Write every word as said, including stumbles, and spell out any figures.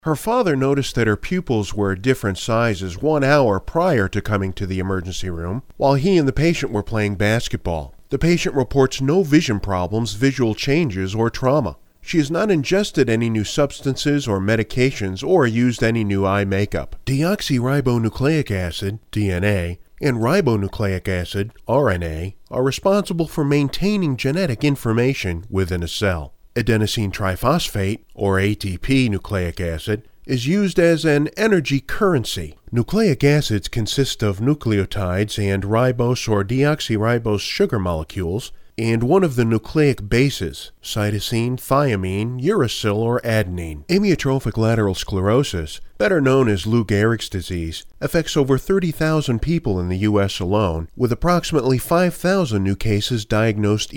Her father noticed that her pupils were different sizes one hour prior to coming to the emergency room, while he and the patient were playing basketball. The patient reports no vision problems, visual changes, or trauma. She has not ingested any new substances or medications or used any new eye makeup. Deoxyribonucleic acid, D N A, and ribonucleic acid, R N A, are responsible for maintaining genetic information within a cell. Adenosine triphosphate, or A T P nucleic acid, is used as an energy currency. Nucleic acids consist of nucleotides and ribose or deoxyribose sugar molecules, and one of the nucleic bases, cytosine, thiamine, uracil, or adenine. Amyotrophic lateral sclerosis, better known as Lou Gehrig's disease, affects over thirty thousand people in the U S alone, with approximately five thousand new cases diagnosed